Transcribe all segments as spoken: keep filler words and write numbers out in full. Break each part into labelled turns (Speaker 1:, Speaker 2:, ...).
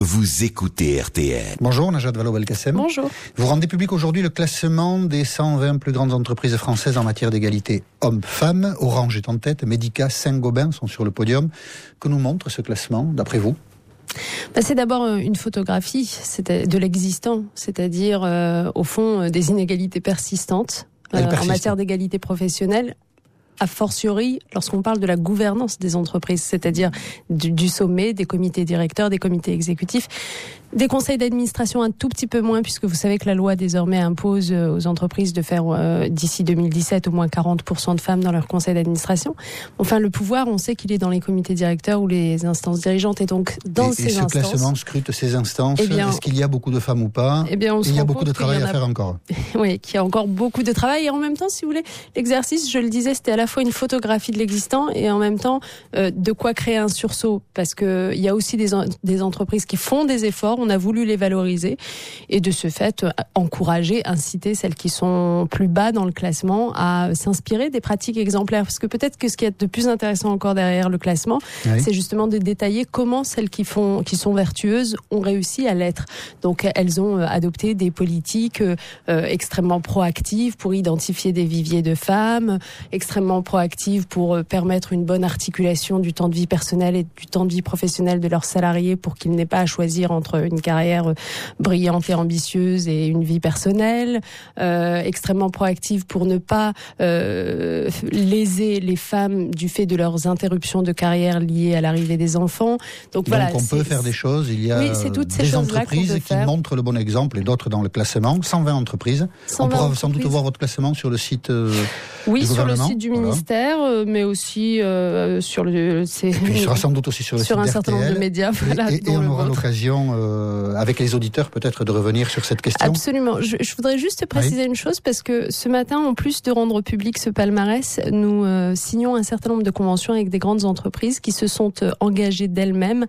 Speaker 1: Vous écoutez R T L.
Speaker 2: Bonjour Najat Vallaud-Belkacem.
Speaker 3: Bonjour.
Speaker 2: Vous rendez public aujourd'hui le classement des cent vingt plus grandes entreprises françaises en matière d'égalité hommes-femmes. Orange est en tête, Medica, Saint-Gobain sont sur le podium. Que nous montre ce classement, d'après vous ?
Speaker 3: Bah, c'est d'abord une photographie de l'existant, c'est-à-dire euh, au fond des inégalités persistantes euh, en matière d'égalité professionnelle. A fortiori, lorsqu'on parle de la gouvernance des entreprises, c'est-à-dire du, du sommet, des comités directeurs, des comités exécutifs, des conseils d'administration un tout petit peu moins, puisque vous savez que la loi désormais impose aux entreprises de faire euh, d'ici deux mille dix-sept au moins quarante pour cent de femmes dans leur conseil d'administration. Enfin, le pouvoir, on sait qu'il est dans les comités directeurs ou les instances dirigeantes, et donc dans
Speaker 2: et,
Speaker 3: ces
Speaker 2: et ce
Speaker 3: instances...
Speaker 2: classement scrute ces instances. Eh bien, est-ce qu'il y a beaucoup de femmes ou pas ?
Speaker 3: Eh bien, on se
Speaker 2: Il y a
Speaker 3: rend
Speaker 2: beaucoup
Speaker 3: compte
Speaker 2: de travail
Speaker 3: a...
Speaker 2: à faire encore.
Speaker 3: Oui, qu'il y a encore beaucoup de travail, et en même temps, si vous voulez, l'exercice, je le disais, c'était à la fois une photographie de l'existant et en même temps euh, de quoi créer un sursaut, parce que il y a aussi des, en, des entreprises qui font des efforts, on a voulu les valoriser et de ce fait encourager, inciter celles qui sont plus bas dans le classement à s'inspirer des pratiques exemplaires, parce que peut-être que ce qui est de plus intéressant encore derrière le classement, oui. c'est justement de détailler comment celles qui font, qui sont vertueuses ont réussi à l'être. Donc elles ont adopté des politiques euh, extrêmement proactives pour identifier des viviers de femmes, extrêmement proactives pour permettre une bonne articulation du temps de vie personnel et du temps de vie professionnel de leurs salariés pour qu'ils n'aient pas à choisir entre une carrière brillante et ambitieuse et une vie personnelle, euh, extrêmement proactive pour ne pas euh, léser les femmes du fait de leurs interruptions de carrière liées à l'arrivée des enfants. Donc, Donc voilà,
Speaker 2: on peut faire des choses, il y a
Speaker 3: oui, c'est toutes ces
Speaker 2: des entreprises qui
Speaker 3: faire.
Speaker 2: montrent le bon exemple et d'autres dans le classement, cent vingt entreprises.
Speaker 3: cent vingt
Speaker 2: on pourra
Speaker 3: entreprises.
Speaker 2: Sans doute voir votre classement sur le site euh,
Speaker 3: oui,
Speaker 2: du gouvernement.
Speaker 3: Oui, sur le site du
Speaker 2: voilà.
Speaker 3: ministère, euh, mais aussi euh, sur le... C'est...
Speaker 2: Et puis il sera sans doute aussi sur le
Speaker 3: sur
Speaker 2: site
Speaker 3: un
Speaker 2: d'R T L.
Speaker 3: certain nombre de médias. Voilà,
Speaker 2: et et on aura l'occasion, euh, avec les auditeurs, peut-être de revenir sur cette question.
Speaker 3: Absolument. Je, je voudrais juste préciser oui. une chose, parce que ce matin, en plus de rendre public ce palmarès, nous euh, signons un certain nombre de conventions avec des grandes entreprises qui se sont euh, engagées d'elles-mêmes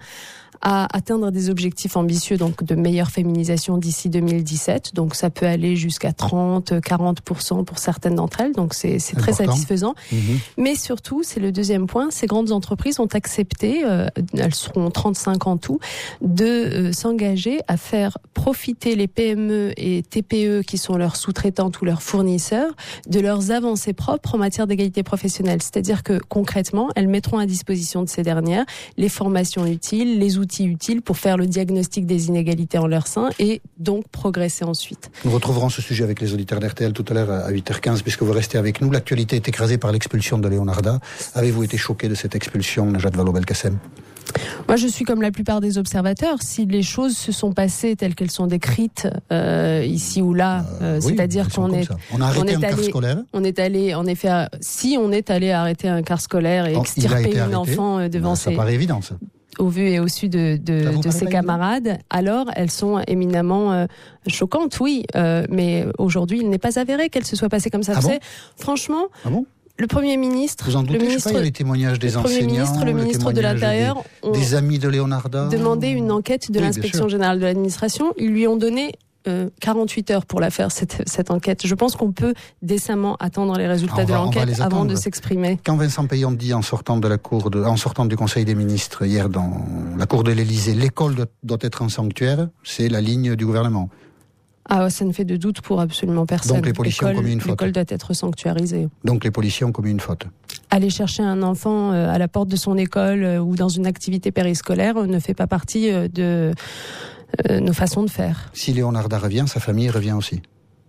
Speaker 3: à atteindre des objectifs ambitieux, donc de meilleure féminisation d'ici deux mille dix-sept. Donc ça peut aller jusqu'à trente à quarante pour cent pour certaines d'entre elles. Donc c'est, c'est très satisfaisant. Mmh. Mais surtout, c'est le deuxième point, ces grandes entreprises ont accepté, euh, elles seront trente-cinq en tout, de euh, s'engager à faire profiter les P M E et T P E qui sont leurs sous-traitantes ou leurs fournisseurs de leurs avancées propres en matière d'égalité professionnelle. C'est-à-dire que concrètement, elles mettront à disposition de ces dernières les formations utiles, les outils utiles pour faire le diagnostic des inégalités en leur sein et donc progresser ensuite.
Speaker 2: Nous retrouverons ce sujet avec les auditeurs d'R T L tout à l'heure à huit heures quinze puisque vous restez avec nous. L'actualité est écrasée par l'expulsion de Leonarda. Avez-vous été choqué de cette expulsion, Najat Vallaud-Belkacem ?
Speaker 3: Moi, je suis comme la plupart des observateurs. Si les choses se sont passées telles qu'elles sont décrites euh, ici ou là, euh, oui, c'est-à-dire qu'on est,
Speaker 2: on a arrêté
Speaker 3: on est
Speaker 2: un
Speaker 3: allé,
Speaker 2: car scolaire.
Speaker 3: On est allé, en effet, à, si on est allé arrêter un car scolaire et oh, extirper un enfant devant
Speaker 2: ça
Speaker 3: ses...
Speaker 2: paraît évident, ça.
Speaker 3: au vu et au su de, de, de ses camarades, évident. Alors elles sont éminemment euh, choquantes, oui, euh, mais aujourd'hui il n'est pas avéré qu'elles se soient passées comme ça.
Speaker 2: Ah
Speaker 3: Vous
Speaker 2: bon
Speaker 3: savez, franchement,
Speaker 2: ah bon
Speaker 3: le Premier ministre,
Speaker 2: Vous en doutez,
Speaker 3: le ministre,
Speaker 2: je sais pas, il y a les témoignages des
Speaker 3: le
Speaker 2: enseignants,
Speaker 3: Premier ministre, le ministre de l'Intérieur,
Speaker 2: des, des amis de Leonarda,
Speaker 3: demandé une enquête de
Speaker 2: oui,
Speaker 3: l'inspection générale de l'administration. Ils lui ont donné Euh, quarante-huit heures pour la faire, cette, cette enquête. Je pense qu'on peut décemment attendre les résultats
Speaker 2: va,
Speaker 3: de l'enquête avant de s'exprimer.
Speaker 2: Quand Vincent Payon dit en sortant de la cour de, en sortant du Conseil des ministres hier dans la cour de l'Élysée, l'école doit, doit être un sanctuaire, c'est la ligne du gouvernement.
Speaker 3: Ah, ça ne fait de doute pour absolument personne.
Speaker 2: Donc les policiers ont commis une faute.
Speaker 3: L'école doit être sanctuarisée.
Speaker 2: Donc les policiers ont commis une faute.
Speaker 3: Aller chercher un enfant à la porte de son école ou dans une activité périscolaire ne fait pas partie de Euh, nos façons de faire.
Speaker 2: Si Leonarda revient, sa famille revient aussi.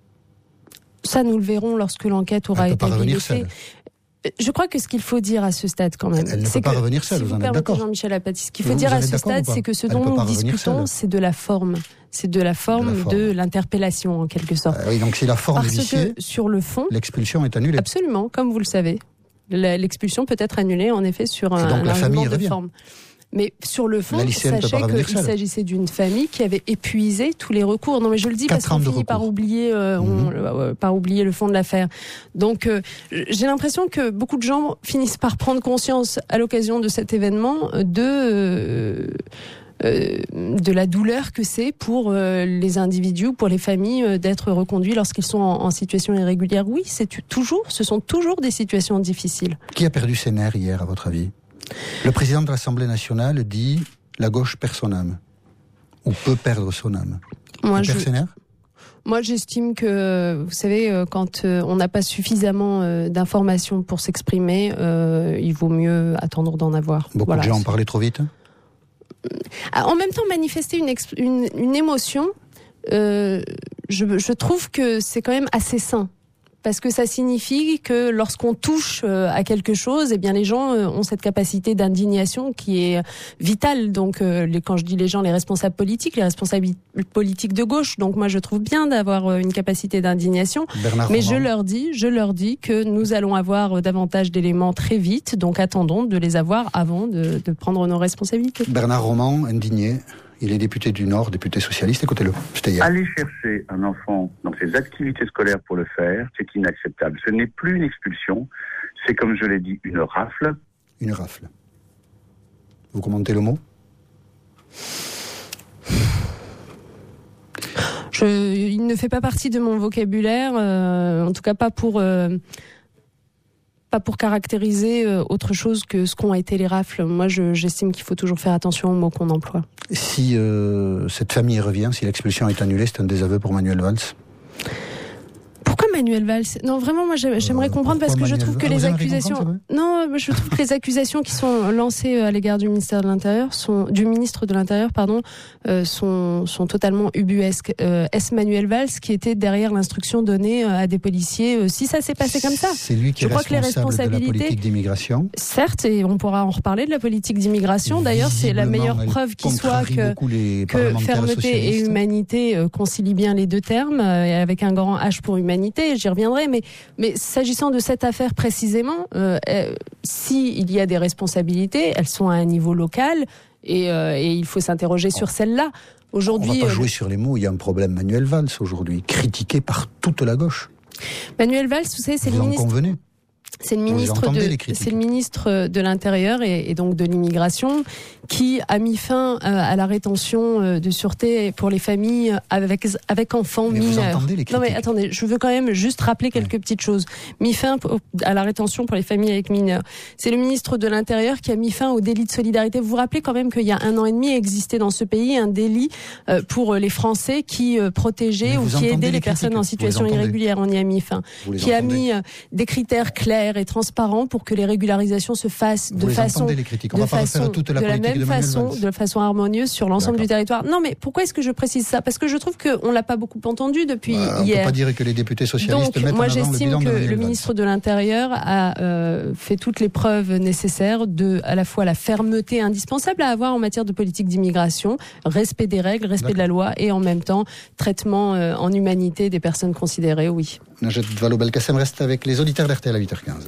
Speaker 3: Ça, nous le verrons lorsque l'enquête aura
Speaker 2: Elle
Speaker 3: été
Speaker 2: vérifiée.
Speaker 3: Je crois que ce qu'il faut dire à ce stade, quand même,
Speaker 2: elle ne
Speaker 3: c'est
Speaker 2: peut pas
Speaker 3: que,
Speaker 2: revenir seule,
Speaker 3: si
Speaker 2: vous
Speaker 3: vous
Speaker 2: en êtes
Speaker 3: permettez,
Speaker 2: d'accord.
Speaker 3: Jean-Michel Apathy, ce qu'il faut
Speaker 2: vous
Speaker 3: dire
Speaker 2: vous
Speaker 3: à ce stade, c'est que ce dont nous discutons, c'est de la forme. C'est de la forme de, la forme. de l'interpellation, en quelque sorte.
Speaker 2: Euh, oui, donc si la forme
Speaker 3: Parce
Speaker 2: est viciée,
Speaker 3: que, sur le fond,
Speaker 2: l'expulsion est annulée.
Speaker 3: Absolument, comme vous le savez. L'expulsion peut être annulée, en effet, sur un,
Speaker 2: donc
Speaker 3: un
Speaker 2: la famille
Speaker 3: argument de
Speaker 2: revient.
Speaker 3: forme. Mais sur le fond,
Speaker 2: sachez
Speaker 3: qu'il s'agissait d'une famille qui avait épuisé tous les recours. Non, mais je le dis parce qu'on finit par oublier, euh, mmh. on, euh, par oublier le fond de l'affaire. Donc, euh, j'ai l'impression que beaucoup de gens finissent par prendre conscience, à l'occasion de cet événement, de... Euh, Euh, de la douleur que c'est pour euh, les individus, pour les familles, euh, d'être reconduits lorsqu'ils sont en, en situation irrégulière. Oui, c'est toujours, ce sont toujours des situations difficiles.
Speaker 2: Qui a perdu ses nerfs hier, à votre avis ? Le président de l'Assemblée nationale dit « la gauche perd son âme ». ou peut perdre son âme.
Speaker 3: Moi,
Speaker 2: Le
Speaker 3: je...
Speaker 2: Persénaire ?
Speaker 3: Moi, j'estime que, vous savez, quand on n'a pas suffisamment d'informations pour s'exprimer, euh, il vaut mieux attendre d'en avoir.
Speaker 2: Beaucoup
Speaker 3: voilà.
Speaker 2: de gens en parlaient trop vite.
Speaker 3: En même temps, manifester une, exp- une, une émotion, euh, je, je trouve que c'est quand même assez sain. Parce que ça signifie que lorsqu'on touche à quelque chose, eh bien les gens ont cette capacité d'indignation qui est vitale. Donc, les, quand je dis les gens, les responsables politiques, les responsables politiques de gauche. Donc, moi, je trouve bien d'avoir une capacité d'indignation.
Speaker 2: Bernard
Speaker 3: Mais
Speaker 2: Roman.
Speaker 3: je leur dis, je leur dis que nous allons avoir davantage d'éléments très vite. Donc, attendons de les avoir avant de, de prendre nos responsabilités.
Speaker 2: Bernard Roman, indigné. Il est député du Nord, député socialiste. Écoutez-le, c'était hier.
Speaker 4: Aller chercher un enfant dans ses activités scolaires pour le faire, c'est inacceptable. Ce n'est plus une expulsion, c'est comme je l'ai dit, une rafle.
Speaker 2: Une rafle. Vous commentez le mot ?
Speaker 3: Je, il ne fait pas partie de mon vocabulaire, euh, en tout cas pas pour... Euh, pas pour caractériser autre chose que ce qu'ont été les rafles. Moi, je, j'estime qu'il faut toujours faire attention aux mots qu'on emploie.
Speaker 2: Si euh, cette famille revient, si l'expulsion est annulée, c'est un désaveu pour Manuel Valls ?
Speaker 3: Pourquoi Manuel Valls ? Non, vraiment, moi, j'aimerais euh, comprendre parce que Manuel... je trouve que ah, les accusations... Non, je trouve que les accusations qui sont lancées à l'égard du ministère de l'Intérieur, sont, du ministre de l'Intérieur, pardon, euh, sont, sont totalement ubuesques. Euh, est-ce Manuel Valls qui était derrière l'instruction donnée à des policiers euh, si ça s'est passé comme ça ?
Speaker 2: C'est lui qui je est responsable que les responsabilités, de la politique d'immigration.
Speaker 3: Certes, et on pourra en reparler de la politique d'immigration. D'ailleurs, c'est la meilleure preuve qui soit que, que fermeté et humanité euh, concilient bien les deux termes, euh, avec un grand H pour humanité. J'y reviendrai, mais, mais s'agissant de cette affaire précisément, euh, euh, s'il y a des responsabilités, elles sont à un niveau local et, euh, et il faut s'interroger sur celle-là. Aujourd'hui,
Speaker 2: on ne va pas
Speaker 3: euh,
Speaker 2: jouer sur les mots, il y a un problème Manuel Valls aujourd'hui, critiqué par toute la gauche.
Speaker 3: Manuel Valls, vous savez, c'est
Speaker 2: vous
Speaker 3: le
Speaker 2: en
Speaker 3: ministre...
Speaker 2: convenez ?
Speaker 3: C'est le ministre de, c'est le ministre de l'Intérieur et, et donc de l'immigration qui a mis fin à, à la rétention de sûreté pour les familles avec avec enfants
Speaker 2: mais
Speaker 3: mineurs.
Speaker 2: Vous entendez les critiques.
Speaker 3: Non mais attendez, je veux quand même juste rappeler quelques ouais. petites choses. Mis fin à la rétention pour les familles avec mineurs. C'est le ministre de l'Intérieur qui a mis fin au délit de solidarité. Vous vous rappelez quand même qu'il y a un an et demi existait dans ce pays un délit pour les Français qui protégeaient ou qui aidaient les, les personnes en situation irrégulière. On y a mis fin. Qui a mis des critères clairs et transparent pour que les régularisations se fassent
Speaker 2: Vous
Speaker 3: de façon,
Speaker 2: les critiques. On
Speaker 3: de,
Speaker 2: va
Speaker 3: façon
Speaker 2: pas toute la
Speaker 3: de la même
Speaker 2: de
Speaker 3: façon, de façon harmonieuse sur l'ensemble du territoire. Non, mais pourquoi est-ce que je précise ça ? Parce que je trouve qu'on l'a pas beaucoup entendu depuis
Speaker 2: bah, on
Speaker 3: hier.
Speaker 2: On peut pas dire que les députés socialistes
Speaker 3: Donc,
Speaker 2: mettent
Speaker 3: moi,
Speaker 2: en avant
Speaker 3: j'estime
Speaker 2: le bilan
Speaker 3: que
Speaker 2: de
Speaker 3: le ministre de l'Intérieur a euh, fait toutes les preuves nécessaires de, à la fois la fermeté indispensable à avoir en matière de politique d'immigration, respect des règles, respect D'accord. de la loi et en même temps traitement euh, en humanité des personnes considérées. Oui.
Speaker 2: Najat Vallaud-Belkacem reste avec les auditeurs d'R T L à huit heures quinze.